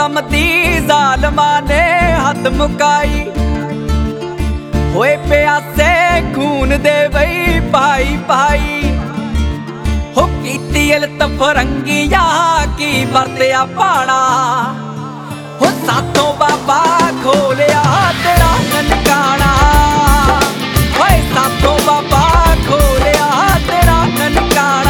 जुल्म दी जालमा ने हद मुकाई होए प्यासे खून दे बई भाई भाई हो कीती इल्तफ रंगिया की वरत्या पाड़ा हो साथों बाबा खोलिया तेरा ननकाना होए साथों बाबा खोलिया तेरा ननकाना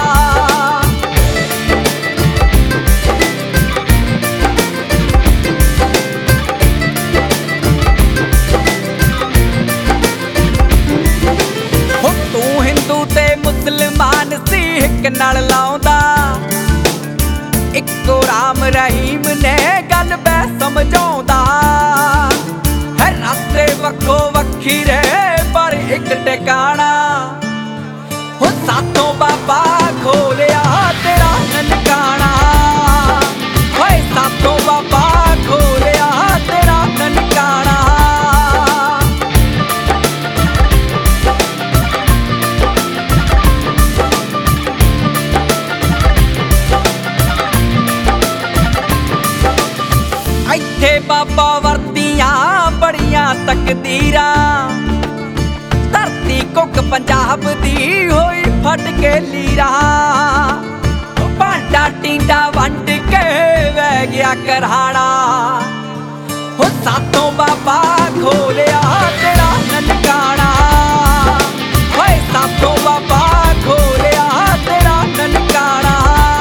मुसलमान सिख नाल लाउंदा इक्को राम रहीम ने गल बै समझाउंदा है रास्ते वक्खो वखीरे पर एक टिकाणा हो साथों बाबा खोलिया तेरा ननकाना होए साथों बाबा खोलिया तेरा ननकाना इत्थे बाबा वरतियां बड़ियां तकदीरां धरती कुक पंजाब दी होई फट के लीरा भांडा टींडा वंड के वह गया करहाड़ा हो साथों बाबा खोलिया तेरा ननकाना होए साथों बाबा खोलिया तेरा ननकाना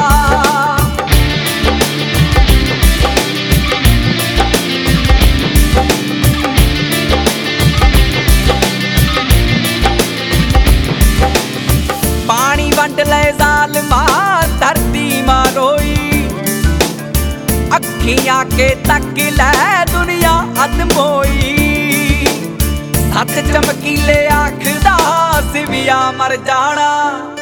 वंड ले जालमा धरती मां रोई अखियां के तक ले दुनिया अदम होई सच चमकीले आखदा सिविया मर जाना।